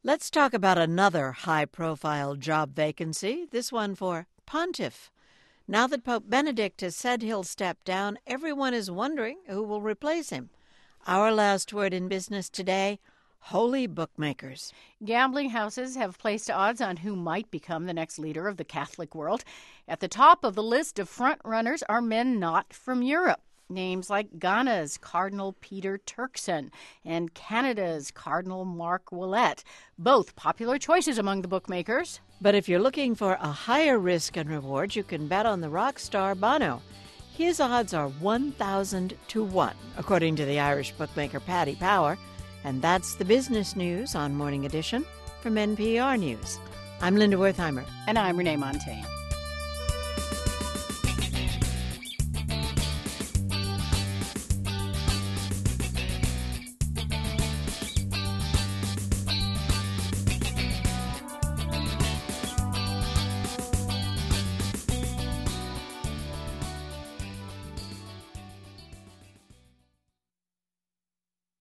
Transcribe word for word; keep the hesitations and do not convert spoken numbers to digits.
Let's talk about another high-profile job vacancy, this one for Pontiff. Now that Pope Benedict has said he'll step down, everyone is wondering who will replace him. Our last word in business today, holy bookmakers. Gambling houses have placed odds on who might become the next leader of the Catholic world. At the top of the list of front-runners are men not from Europe. Names like Ghana's Cardinal Peter Turkson and Canada's Cardinal Mark Ouellet, both popular choices among the bookmakers. But if you're looking for a higher risk and reward, you can bet on the rock star Bono. His odds are one thousand to one, according to the Irish bookmaker Paddy Power. And that's the business news on Morning Edition from N P R News. I'm Linda Wertheimer. And I'm Renee Montagne.